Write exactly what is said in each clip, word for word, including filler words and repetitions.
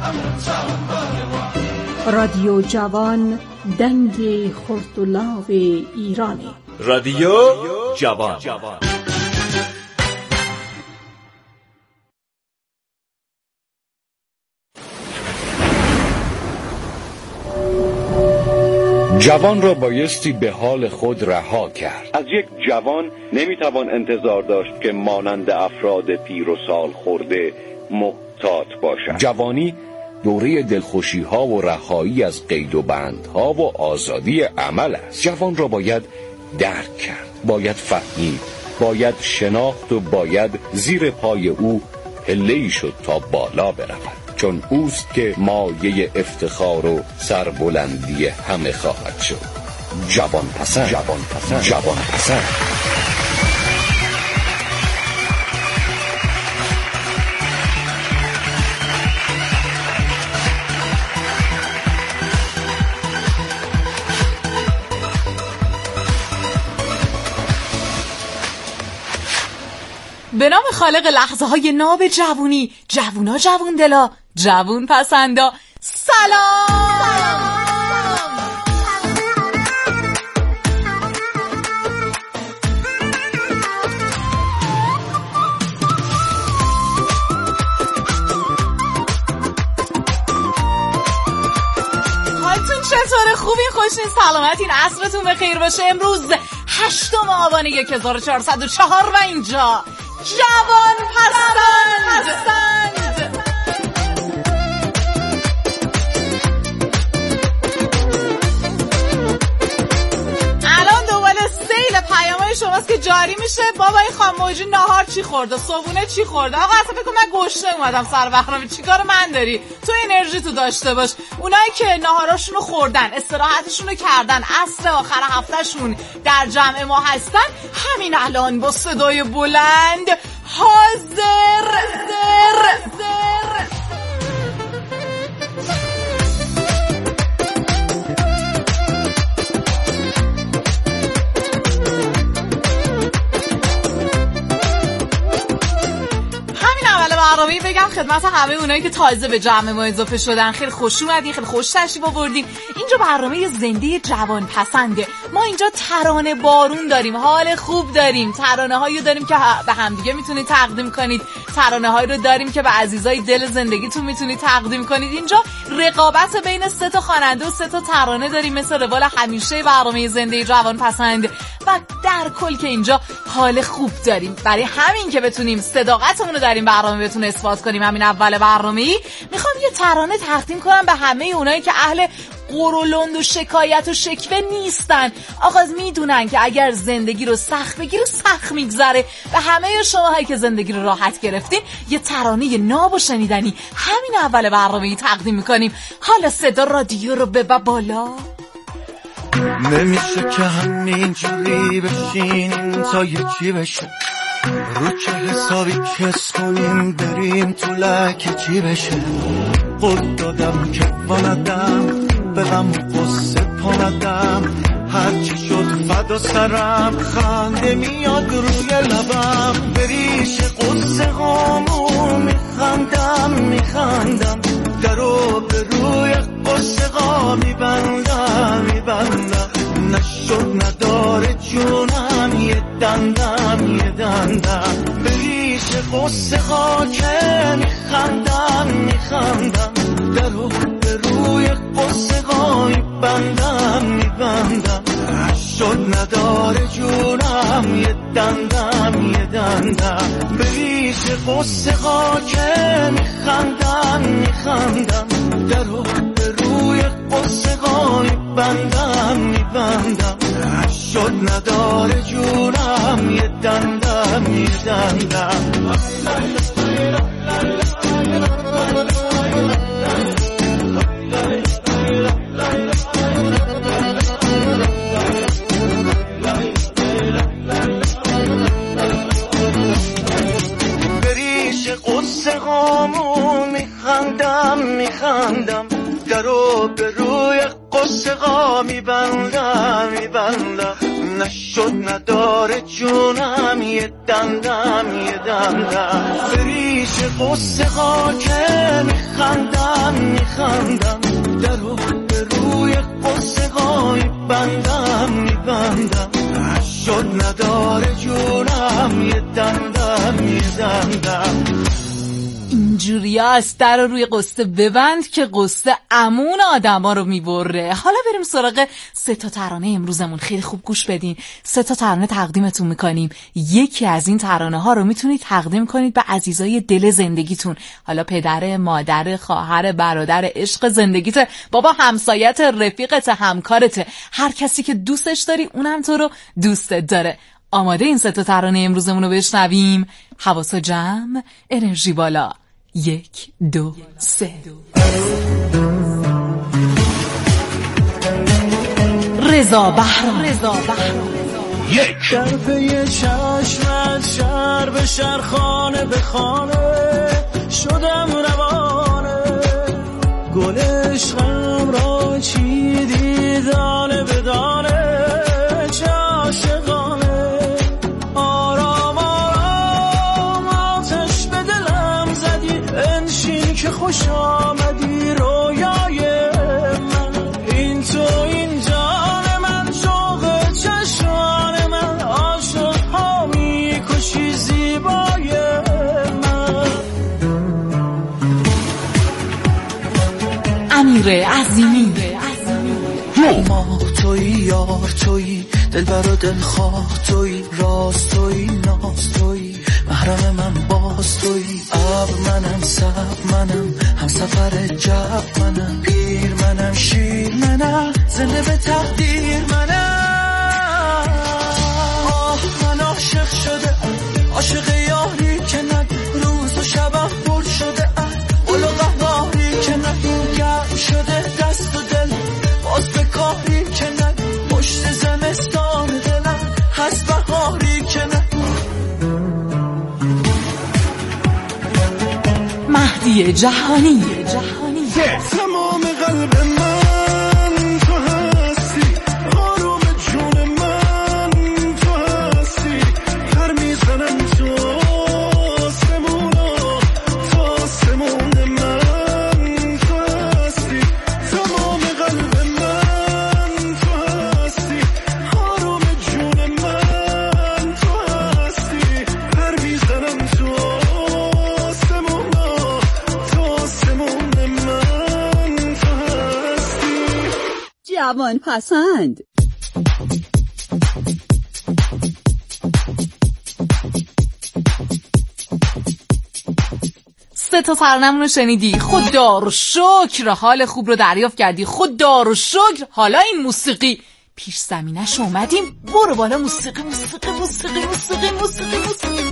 رادیو جوان، دنگ خرد و لاو ایرانه. رادیو جوان. جوان را بایستی به حال خود رها کرد. از یک جوان نمیتوان انتظار داشت که مانند افراد پیر و سال خورده محتاط باشد. جوانی دوره دلخوشی ها و رهایی از قید و بندها و آزادی عمل است. جوان را باید درک کرد، باید فهمید، باید شناخت و باید زیر پای او پله‌ای شد تا بالا برود، چون اوست که مایه افتخار و سربلندی همه خواهد شد. جوان پسند، جوان پسند، جوان پسند. به نام خالق لحظه های ناب جوونی، جوونا جوون دلا، جوون پسندا، سلام, سلام. حالتون چطوره؟ خوبین؟ خوشین؟ سلامتین؟ عصرتون بخیر باشه. امروز هشتم آبان هزار و چهارصد و چهار و اینجا جوان پسند. الان دوباره سیل پیامای شماست که جاری میشه. بابا این خانم موجی ناهار چی خورده؟ صبحونه چی خورده؟ آقا اصلا بگو من گشنه اومدم سر برنامه، چیکار من داری؟ تو انرژی تو داشته باش. اونایی که ناهاراشونو خوردن، استراحتشونو کردن، عصر آخر هفتهشون در جمع ما هستن، همین الان با صدای بلند حاضر در در برنامه‌ای بگم خدمت همه اونایی که تازه به جمع ما اضافه شدن، خیلی خوش اومدین، خیلی خوش تشریف آوردین. اینجا برنامه زنده جوان پسنده. ما اینجا ترانه بارون داریم، حال خوب داریم، ترانه هایی داریم که به همدیگه میتونید تقدیم کنید، ترانه هایی رو داریم که به عزیزای دل زندگیتون میتونید تقدیم کنید. اینجا رقابت بین سه تا خواننده و سه تا ترانه داریم مثل روال همیشه برنامه زنده جوان پسند، و در کل که اینجا حال خوب داریم. برای همین که بتونیم صداقتمون رو در این برنامه بتونه اثبات کنیم، همین اول برنامه‌ای میخوام یه ترانه تقدیم کنم به همه اونایی که اهل قرولند و شکایت و شکوه نیستن. آقا میدونن که اگر زندگی رو سخت بگیره سخت میگذره. به همه شماهایی که زندگی رو راحت گرفتین یه ترانه ناب و شنیدنی همین اول برنامه‌ای تقدیم میکنیم. حالا صدا رادیو رو ببر بالا. نمیشه که همینجوری بشینیم تا یه چی بشه، رو چه حسابی کس کنیم بریم تو لکه چی بشه. قول دادم که باندم به غم و قصه پاندم، هرچی شد فدا سرم، خنده میاد روی لبم، بریش قصه هامو میخندم میخندم، درو به روی قصه ها میبندم میبندم، نشد نداره جونم یه دندم یه دندم، بریش قصه ها که میخندم میخندم، درو به روی قصه ها میبندم میبندم، نشد نداره جونم یه دندم یه دندم، بریش قصه ها که میخندم میخندم، درو به روی قصه ها میبندم میبندم، نشد نداره جونم یه دندم یه دندم. بریش قصه هامو میخندم میخندم، درو به روی قصه ها میبندم میبندم، نشد نداره جونم یه دندم یه دندم بریش قصه ها که میخندم میخندم در رو به روی قصه های بندم میبندم نشد نداره جونم یه دندم یه دندم اینجوری هست در روی قصه ببند که قصه امون آدم ها رو میبره. حالا بریم سراغ سه تا ترانه امروزمون. خیلی خوب گوش بدین. سه تا ترانه تقدیمتون میکنیم. یکی از این ترانه ها رو میتونید تقدیم کنید به عزیزای دل زندگیتون. حالا پدر، مادر، خواهر، برادر، عشق زندگیت، بابا، همسایت، رفیقت، همکارت، هر کسی که دوستش داری اونم تو رو دوستت داره. آماده این سه تا ترانه امروزمون رو بشنویم؟ حواسا جمع، انرژی بالا. یک، دو، سه. رضا بهرام. رضا بهرام. یک در پی چشمت شهر به شهر، خانه به خانه شدم روانه، گل عشقم را چیدی دانه به دانه، چه عاشقانه. آرام آرام آتش به دلم زدی، انشین که خوش آمدی رویای من. این تو این جان من، شوق چشمان من، عاشق ها می کشی زیبای من. امیر عظیمی. ماه توی یار توی دلبر و دلخواه توی، راست توی ناز توی محرم من باز توی. ابر منم سب منم هم سفر جب منم، پیر منم شیر منم زنده به تقدیر منم. آه من عاشق شده ام، عاشق یاری که نگ روز و شبم پر شده ام، قلو قهاری که نگ گرم شده دست و دل باز به کاری که نگ، پشت زمستان دلم هست بهاری که نگ. مهدی جهانی. تمام قلب من تو هستی، آروم جون من تو هستی، پر میزنم تو آسمونا، تو آسمون من تو هستی. تمام قلب من تو هستی، آروم جون من تو هستی، پر میزنم تو آسمونا، تو آسمون من تو هستی. جوان پسند. سه تا ترانه‌مون رو شنیدی. خدا رو شکر حال خوب رو دریافت کردی. خدا رو شکر حالا این موسیقی پیش زمینش اومدیم. برو بالا موسیقی موسیقی موسیقی موسیقی موسیقی موسیقی.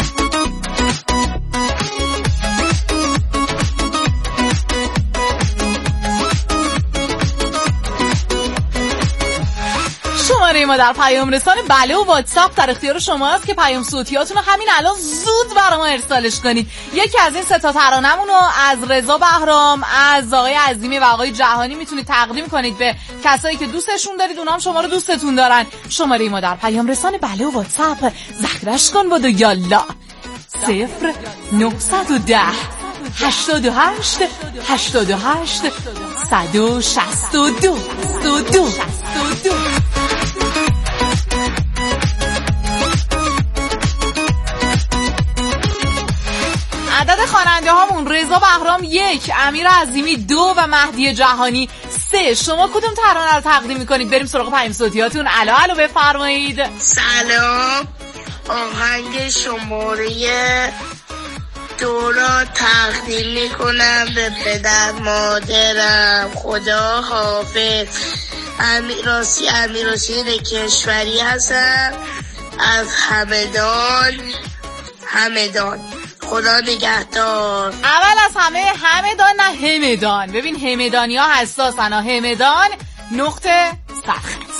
شماره ما در پیام رسان بله و واتساپ در اختیار شماست که پیام صوتیاتون رو همین الان زود برای ما ارسالش کنید. یکی از این سه تا ترانه‌مون رو از رضا بهرام، از آقای عظیمی و آقای جهانی میتونید تقدیم کنید به کسایی که دوستشون دارید، اونام شما رو دوستتون دارن. شماره ما در پیام رسان بله و واتساپ ذکرش کن با دو یالا. صفر نهصد و ده هشتاد و هشت هشتاد و هشت صد و شصت و دو دو دو دو. عدد خواننده هامون رضا بهرام یک، امیر عظیمی دو و مهدی جهانی سه. شما کدوم ترانه رو تقدیم میکنید؟ بریم سراغ پیام صوتیاتون. الو الو بفرمایید. سلام، آهنگ شماره دو را تقدیم میکنم به پدر مادرم. خدا حافظ. امیراسی امیراسی کشوری هستم از همدان. همدان خدا نگهدار. اول از همه همدان نه همدان. ببین همدانی ها حساسن. همدان نقطه سرخط.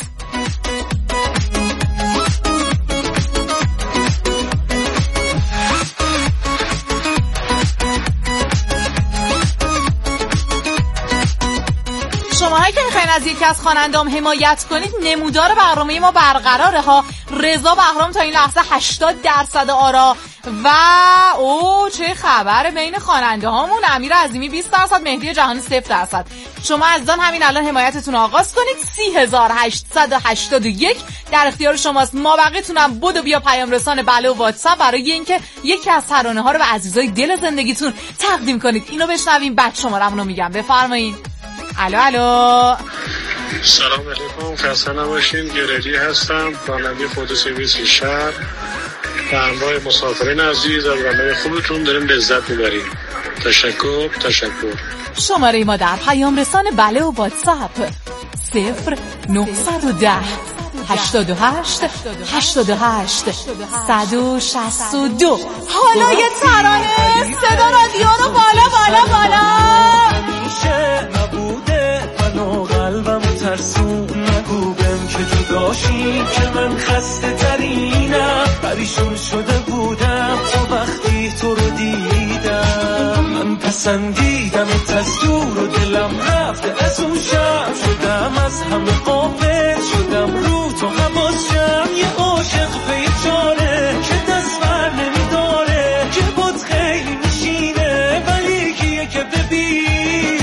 شماهایی که میخواین از یکی از خواننده‌ام حمایت کنید نمودار برنامه ما برقراره ها. رضا بهرام تا این لحظه هشتاد درصد آرا و او چه خبره بین خواننده هامون. امیر عظیمی بیست درصد، مهدی جهانی صفر درصد. شما عزیزان همین الان حمایتتون آغاز کنید. سی هزار هشتصد و هشتاد و یک در اختیار شماست. ما بقیتونم بدو بیا پیام رسان بله و واتساپ برای اینکه یکی از ترانه ها رو به عزیزای دل زندگیتون تقدیم کنید. اینو بشنویم بعد شماره‌مون رو میگم. بفرمایید. الو الو. سلام علیکم، خسته نباشین. گرری هستم، راننده خود سرویس شهر. به همراه مسافرین عزیز از برنامه خوبتون داریم لذت میبریم. تشکر تشکر. شماره ما در پیام رسان بله و واتساپ صفر نهصد و ده هشتاد و هشت هشتاد و هشت صد و شصت و دو. حالا یه ترانه صدا رادیو رو بالا بالا بالا. میشه نبوده منو قلبم ترسون نگو بهم که جداشی که من خسته ترینم. پریشون شده بودم تا وقتی تو رو دیدم. من پسندیدم از دور و دلم رفته از اون شب. شدم از همه قافل شدم رو تو حواسم. یه عاشق به یه چاره که دست بر نمیداره که بود خیلی میشینه ولی کیه که ببینه.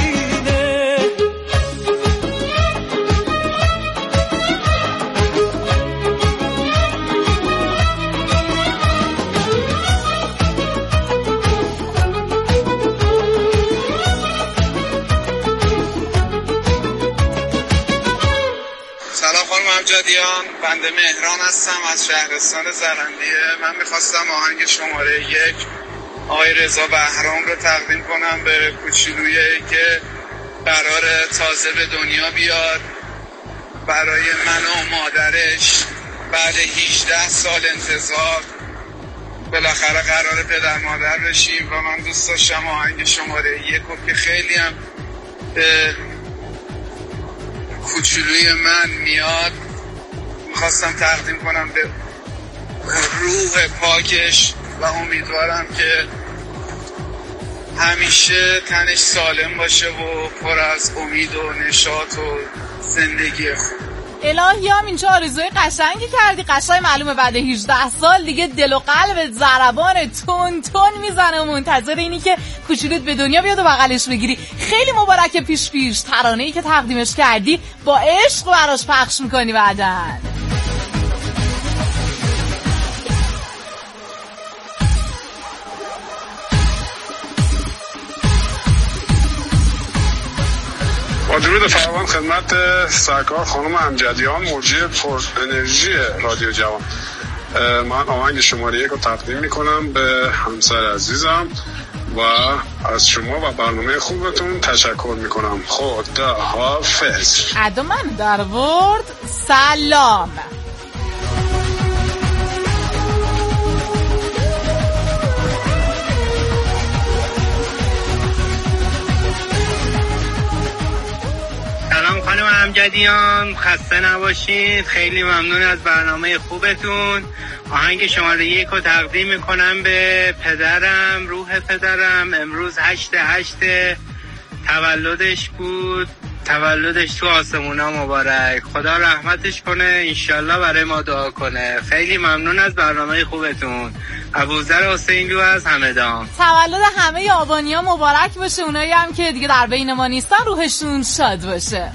امجدیان، بنده مهران هستم از شهرستان زرندیه. من میخواستم آهنگ شماره یک آقای رضا بهرام رو تقدیم کنم به کوچولویی که قرار تازه به دنیا بیاد. برای من و مادرش بعد هجده سال انتظار بالاخره قرار پدر مادر بشیم و من دوست داشتم آهنگ شماره یک رو که خیلی هم به کوچولوی من میاد میخواستم تقدیم کنم به روح پاکش و امیدوارم که همیشه تنش سالم باشه و پر از امید و نشاط و زندگی خوب. الهی هم اینجا آرزوی قشنگی کردی. قشنگ معلومه بعد هجده سال دیگه دل و قلبت ضربان تون تون میزنه و منتظر اینی که کوچولوت به دنیا بیاد و بغلش بگیری. خیلی مبارکه پیش پیش. ترانه‌ای که تقدیمش کردی با عشق براش پخش میکنی بعداً. با درود فراوان خدمت سرکار خانم امجدیان، موجی پر انرژی رادیو جوان. من آهنگ شماره یک رو تقدیم میکنم به همسر عزیزم و از شما و برنامه خوبتون تشکر میکنم. خدا حافظ. عدا من در ورد. سلام. سلام خانم امجدیان، خسته نباشید. خیلی ممنون از برنامه خوبتون. آهنگ شماره یک رو تقدیم میکنم به پدرم، روح پدرم. امروز هشت هشت تولدش بود. تولدش تو آسمونا مبارک. خدا رحمتش کنه، انشالله برای ما دعا کنه. خیلی ممنون از برنامه خوبتون. ابوذر حسینلو از همدان. تولد همه آبانی‌ها مبارک باشه. اونایی هم که دیگه در بین ما نیستن روحشون شاد باشه.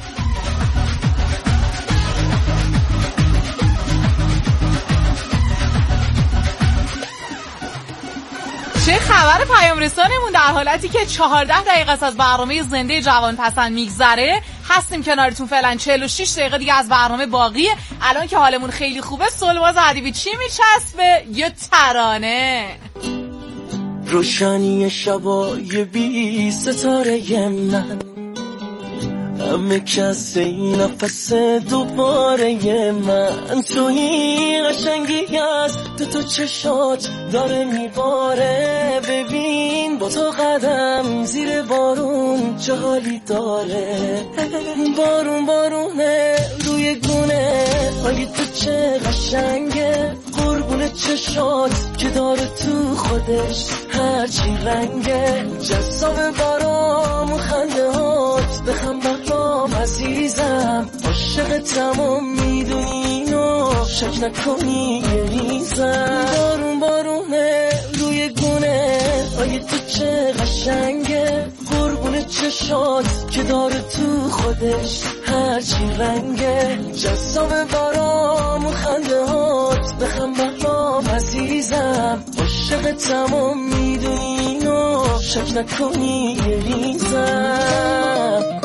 چه خبر پیام رسانمون در حالتی که چهارده دقیقه از برنامه زنده جوان پسند میگذره. هستیم کنارتون فعلا. چهل و شش دقیقه دیگه از برنامه باقیه. الان که حالمون خیلی خوبه سلواز ادیبی چی میچسبه؟ یه ترانه. روشنی شبای بی ستاره من، همه کس این نفس دوباره من. توی قشنگی از تو تو چشات داره میباره. ببین با تو قدم زیر بارون چه حالی داره. بارون بارونه روی گونه آگه تو چه قشنگه. قربون چشات که داره تو خودش هرچی رنگه. جذاب برام و خنده هات بخم برام عزیزم عاشق تمام میدونی و شک نکنی یه ریزم بارون بارونه روی گونه آیه تو چه قشنگه قربون چشات که داره تو خودش هرچی رنگه جذاب برام و خنده هات بخم برام عزیزم عاشق تمام میدونی و شک نکنی یه ریزم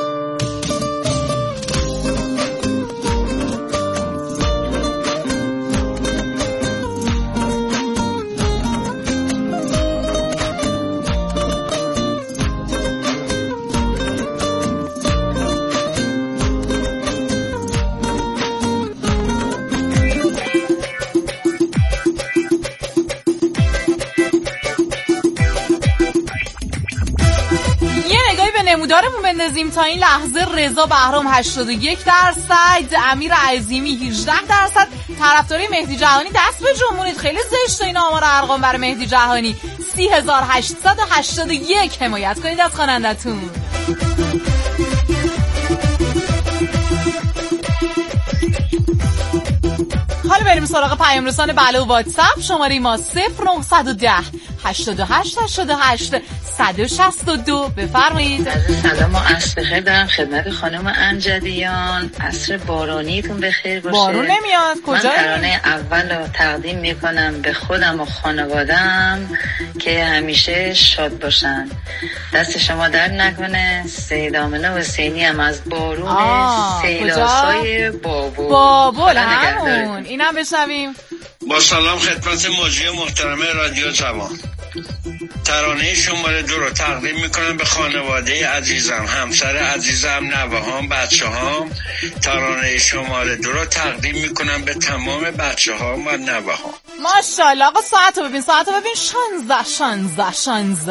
نمودارمون بندازیم تا این لحظه. رضا بهرام هشتاد و یک درصد، امیر عظیمی هجده درصد، طرفدارای مهدی جهانی دست به جمهورید. خیلی زشته این آمار ارقام برای مهدی جهانی. سی هزار و هشتصد و هشتاد و یک حمایت کنید از خواننده‌تون. حالا بریم سراغ پیام رسان بله و واتساپ. شماره ما صفر نه یک صفر هشتاد و هشت هشتاد و هشت صد و شصت و دو. بفرمایید. سلام و عصر بخیر دارم خدمت خانم انجدیان. عصر بارانیتون بخیر باشه. بارون نمیاد کجایی؟ من ترانه اول رو تقدیم میکنم به خودم و خانوادم که همیشه شاد باشن. دست شما درد نکنه. سید آمنه حسینی هم از بارون سیلاسای بابول. بابول همون اینم بشنویم. با سلام خدمت مجری محترم رادیو جوان. ترانه شماره دو رو تقدیم میکنم به خانواده عزیزم، همسر عزیزم، نوهام، بچه هام. ترانه شماره دو رو تقدیم میکنم به تمام بچه هام و نوه هام. ماشاءالله. آقا ساعت رو ببین، ساعت رو ببین. شانزده شانزده شانزده.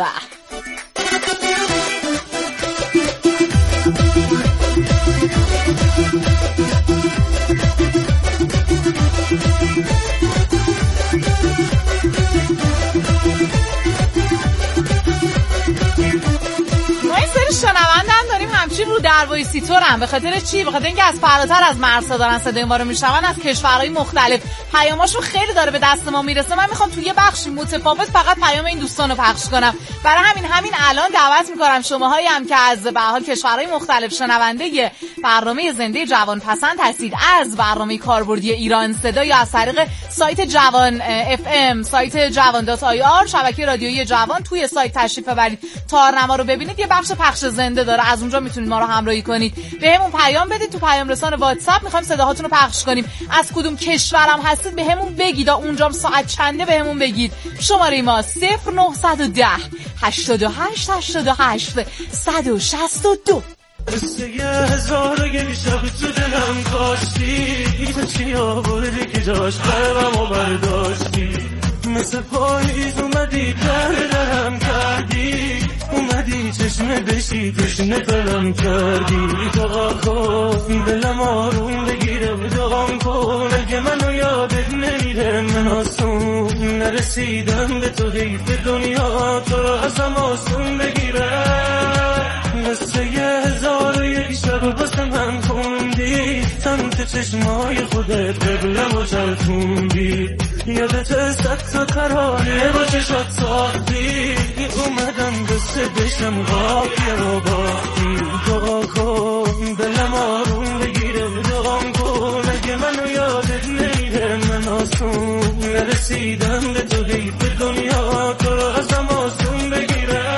شنوندن داریم همچین رو در وایسیتورن. به خاطر چی؟ به خاطر اینکه از فراتر از مرزها دارن صدای ما رو میشنون، از کشورهای مختلف. پیاماشون خیلی داره به دست ما میرسه. من میخوام توی یه بخشی متفاوت فقط پیام این دوستان رو پخش کنم. برای همین همین الان دعوت میکنم شماهایی هم که از به حال کشورهای مختلف شنونده برنامه زنده جوان پسند هستید، از برنامه کاربردی ایران صدا یا از طریق سایت جوان اف ام، سایت جوان دات آی آر، شبکه رادیویی جوان، توی سایت تشریف ببرید، تارنما رو ببینید. یه بخش پخش زنده داره، از اونجا میتونید ما رو همراهی کنید. بهمون پیام بدید تو پیام رسان واتساپ. میخوایم صداهاتون رو پخش کنیم. از کدوم کشورم هستید بهمون بگید. اونجام ساعت چنده بهمون بگید. شماره ما صفر نه یک صفر هشتاد و هشت هشتاد و هشت صد و شصت و دو. قصه یه هزار گلی شب تو دلم کاشتی، تو چی آوردی که جاش قلبم و برداشتی، مثل پاییز اومدی در درم کردی، اومدی چشمه بشی تشنه دلم کردی. دعا کن دلم آروم بگیره، دعا کن اگه منو یادت نمیره، من آسون نرسیدم به تو، حیف دنیا تو رو ازم آسون بگیره. مثل یه هزار و یک شب واسه من خوندی، سمت چشمای خودت قبلم و چرخوندی، یادت صد تا ترانه با چشات ساختی، اومدم دسته بشم غافیه رو باختی. دعا کن دلم آروم بگیره، دعا کن اگه منو یادت نمیره، من آسون نرسیدم به تو، حیف دنیا تو رو ازم آسون بگیره.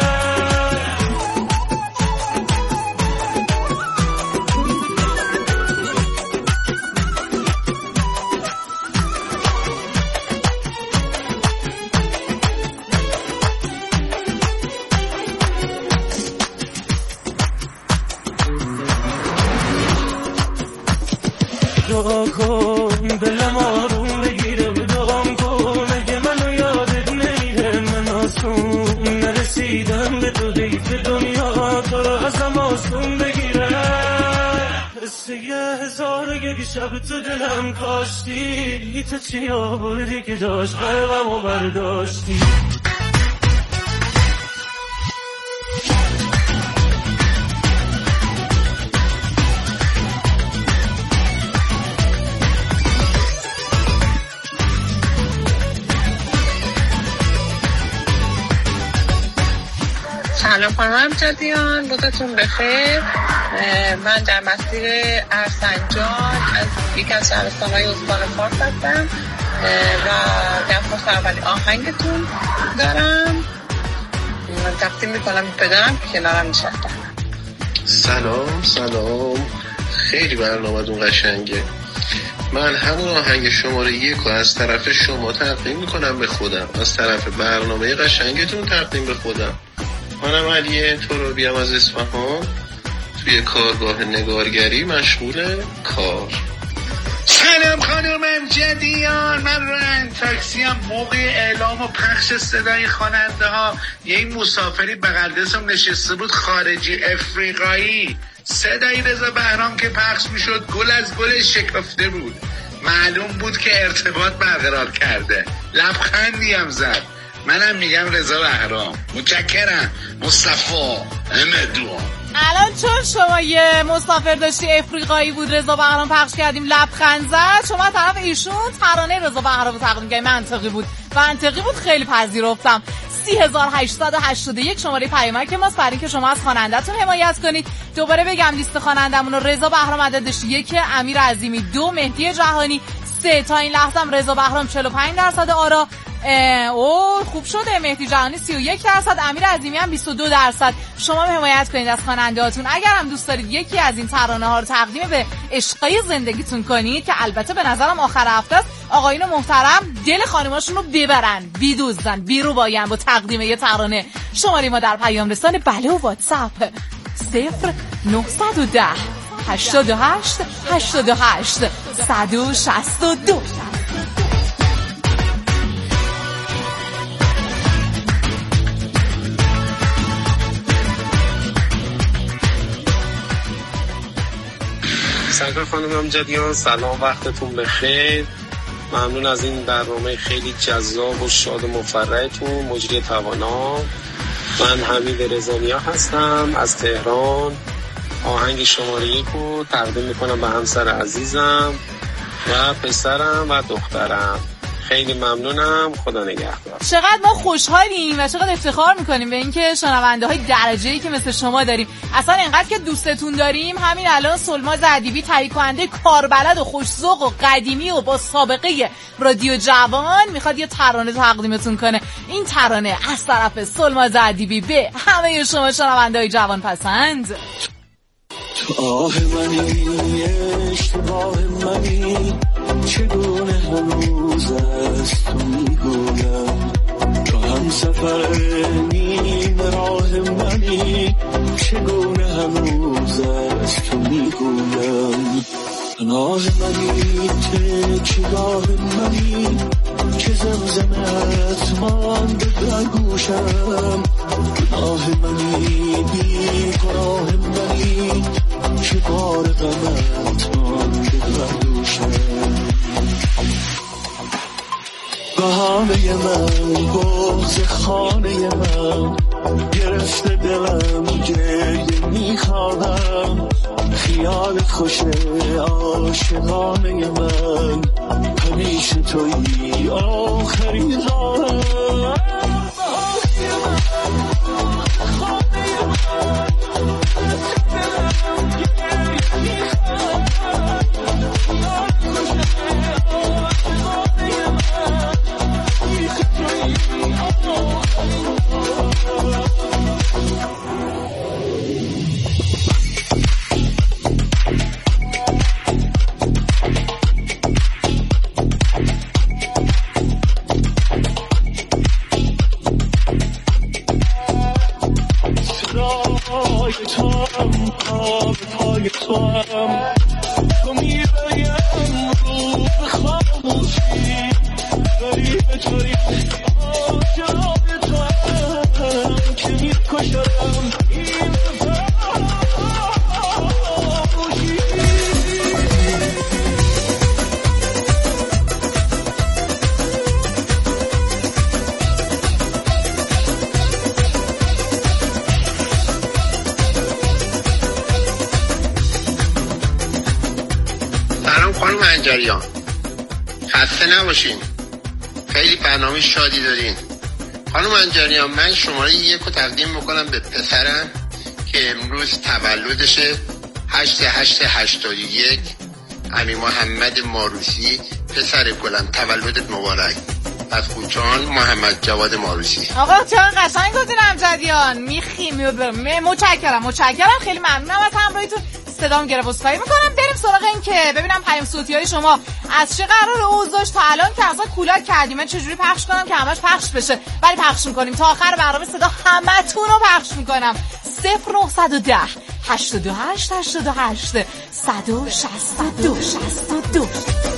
دعا کن دلم آروم بگیره، دعا کن اگه منو یادت نمیره، من آسون نرسیدم به تو، حیف دنیا تو رو ازم آسون بگیره. قصه یه هزار یک شب تو دلم کاشتی، تو چی آوردی که داشت قلبم و برداشتی. سلام خانم امجدیان، روزتون بخیر. من در مسیر ارسنجان از یک از شهرستان‌های استان فارس هستم و درخواست اولی آهنگتون دارم. من تقدیم میکنم به پدرم که کنارم نشستم. سلام سلام، خیلی برنامه‌تون قشنگه. من همون آهنگ شماره یک رو از طرف شما تقدیم میکنم به خودم، از طرف برنامه قشنگتون تقدیم به خودم. منم علی ترابیم از اصفهان، توی کارگاه نگارگری مشغول کار. سلام خانم امجدیان، من راننده تاکسی هم. موقع اعلام و پخش صدای خواننده ها یه مسافری بغل دستم نشسته بود، خارجی افریقایی. صدای رضا بهرام که پخش میشد گل از گل شکفته بود، معلوم بود که ارتباط برقرار کرده. لبخندی هم زد. منم میگم رضا بهرام. متشکرم مصطفی امدوان. الان چون شما یه مسافر داشتی افریقایی بود رضا بهرام پخش کردیم لبخند زد، شما طرف ایشون ترانه رضا بهرام رو تقدیم کردیم. منطقی بود منطقی بود خیلی پذیرفتم. سی هزار و هشتصد و هشتاد و یک شماره پیامک ماست برای اینکه شما از خواننده‌تون حمایت کنید. دوباره بگم لیست خوانندمون رو: رضا بهرام عددش یک، امیر عظیمی دو، مهدی جهانی سه. تا این لحظه هم رضا بهرام چهل و پنج درصد آرا. او خوب شده. مهدی جهانی سی و یک درصد، امیر عظیمی هم بیست و دو درصد. شما حمایت کنید از خواننده‌هاتون. اگر هم دوست دارید یکی از این ترانه ها رو تقدیم به عشقای زندگیتون کنید که البته به نظرم آخر هفته است، آقایون محترم دل خانماشون رو ببرن، بیدوزن، بیرو باین با تقدیم یه ترانه. شماره ما در پیام رسان بله و واتساپ صفر نهصد و ده هشتاد و هشت هشتاد و هشت صد و شصت و دو. سلام خانم امجدیان، سلام، وقتتون بخیر. ممنون از این برنامه خیلی جذاب و شاد و مفرحتون. مجری توانا. من حمید رضانیا هستم از تهران. آهنگ شماره یک رو تقدیم میکنم به همسر عزیزم و پسرم و دخترم. خیلی ممنونم، خدا نگهدار. چقدر ما خوشحالیم و چقدر افتخار میکنیم به اینکه شنونده های درجه‌ای که مثل شما داریم. اصلا اینقدر که دوستتون داریم همین الان سلماز ادیبی تهیه کننده کاربلد و خوش‌ذوق و قدیمی و با سابقه رادیو جوان میخواد یه ترانه تقدیمتون کنه. این ترانه از طرف سلماز ادیبی به همه شما شنونده های جوان پسند. آه منی اشتباه منی، چگونه هنوز از تو میگویم، تو هم سفر نیم راه منی، چگونه هنوز از تو میگویم. پناه منی تکیگاه منی، که زمزمت مانده در گوشم. پناه منی بی گناه منی، که بار غمت مانده در دوشم. بهانه من بغض خانه من، گرفته دلم گریه میخوانم. خیالت خوشه عاشقانه من، همیشه تویی آخرین راهم. تو میبریم رو به خاموشی، غریب توی آجاب تو هم که میکشم این جریان. خسته نباشین، خیلی برنامه شادی دارین. خانم انجانیان، من شماره یک رو تقدیم میکنم به پسرم که امروز تولدشه، هشت هشت هشتاد و یک. علی محمد ماروسی، پسر گلم، تولدت مبارک. از خوچان محمد جواد ماروسی. آقا چقدر قشنگ گفتین امجدیان. میخیم متشکرم متشکرم خیلی ممنونم از همراهیتون. صدام گرفت اسخای میکنم. بریم سراغ این که ببینم پیام صوتی های شما از چه قرار اوضاعش تا الان که اصلا کولاک کردیم. من چجوری پخش کنم که همش پخش بشه، ولی پخش میکنیم تا آخر برنامه. صدا همتون رو پخش میکنم. صفر نه یک صفر هشتاد و هشت هشتاد و هشت صد و شصت و دو شصت و دو.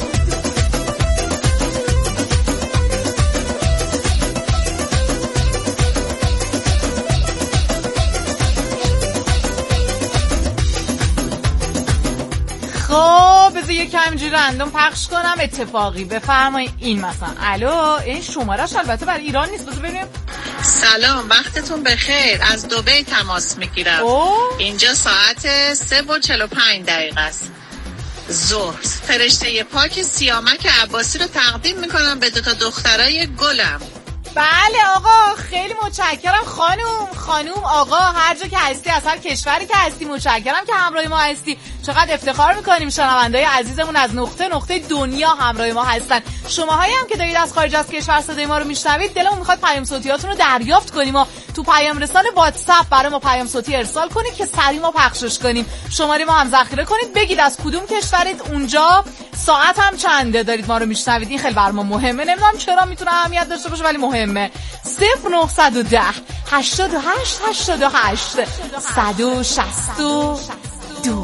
خب بذار یه کم جوری رندوم پخش کنم اتفاقی. بفرمایید. این مثلا الو، این شمارهش البته برای ایران نیست. بذار ببینیم. سلام، وقتتون بخیر. از دبی تماس میگیرم. اینجا ساعت سه و چهل و پنج دقیقه است ظهر. فرشته پاک سیامک عباسی رو تقدیم میکنم به دو تا دخترای گلم. بله آقا، خیلی متشکرم خانوم خانوم آقا، هر جا که هستی، از هر کشوری که هستی، متشکرم که همراه ما هستی. چقدر افتخار میکنیم شنونده‌های عزیزمون از نقطه نقطه دنیا همراه ما هستن. شماهایی هم که دارید از خارج از کشور صدای ما رو میشنوید، دلمون میخواد پیام صوتیاتون رو دریافت کنیم و تو پیام رسان واتساپ برای ما پیام صوتی ارسال کنید که سریع ما پخشش کنیم. شماره ما هم ذخیره کنید، بگید از کدوم کشورید، اونجا ساعت هم چنده دارید ما رو میشنوید. این خیلی بر ما مهمه. نمیدونم چرا میتونه اهمیت داشته باشه ولی مهمه. صفر نه یک صفر هشتاد و هشت هشتاد و هشت صد و شصت و دو.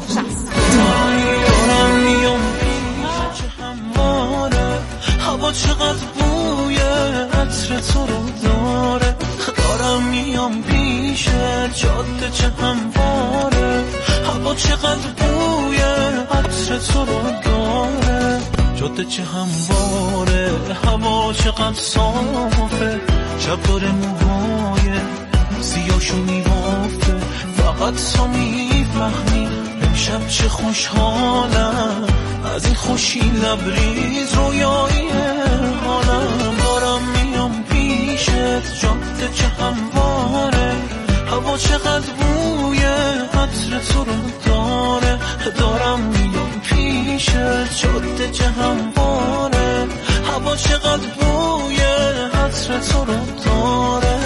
دارم میام پیش همواره، هوا چقدر بوی عطر تو رو داره. دارم میام پیش جاده چه همواره، هوا چقدر بوی عطر تو رو داره. جاده چه همواره، هوا چقدر صافه، شب داره موهای سیاشو میبافه. فقط تو میفهمی امشب چه خوشحالم، از این خوشی لبریز رویایی حالم. دارم میام پیشت جاده چه همواره، هوا چقدر بوی عطر تو رو داره. دارم میام پیشت جاده چه همواره، هوا چقدر بوی عطر تو رو داره.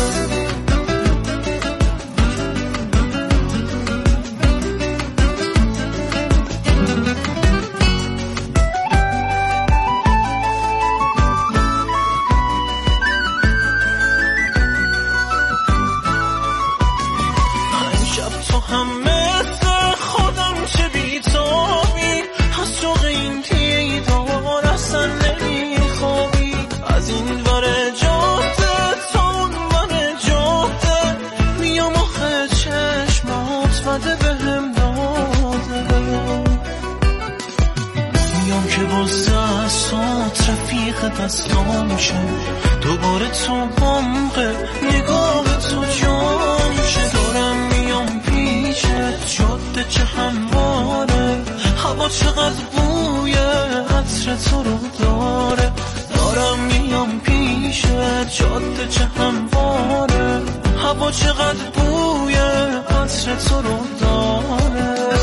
دستام شه دوباره تو عمق نگاه تو جام شه. دارم میام پیشت جاده چه همواره، هوا چقدر بوی عطر تو رو داره. دارم میام پیشت جاده چه همواره، هوا چقدر بوی عطر تو رو داره.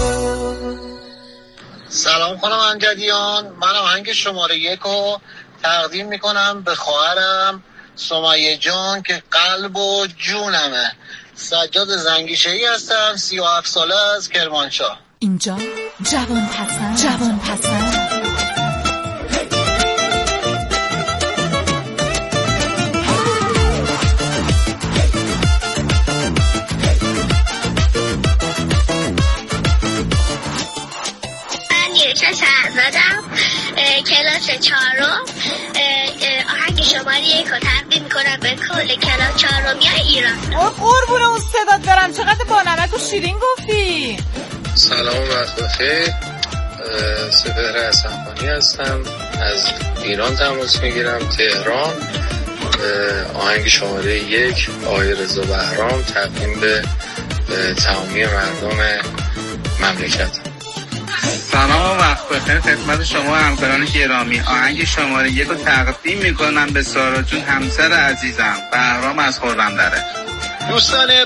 سلام خانم امجدیان، من آهنگ شماره یک رو تقدیم میکنم به خواهرم سمیه جان که قلب و جونمه. سجاد زنگیشه‌ای هستم، سی و هفت ساله از کرمانشاه. اینجا جوان پسند جوان پسند شهرزادم، کلاس چهارم. آهنگ شماره یک رو تقدیم میکنم به کل کلاس چهارمی ایران. قربون اون صدات برم، چقدر با نمک و شیرین گفتی. سلام وقت بخیر، سپهر حسن‌خانی هستم، از ایران تماس میگیرم، تهران. آهنگ شماره یک آقای رضا بهرام تقدیم به تمامی مردم مملکت. سلام و وقت بخیر خدمت شما همکاران گرامی. آهنگ شماره یک رو تقدیم میکنم به سارا جون همسر عزیزم بهرام از خرم‌دره. دوستان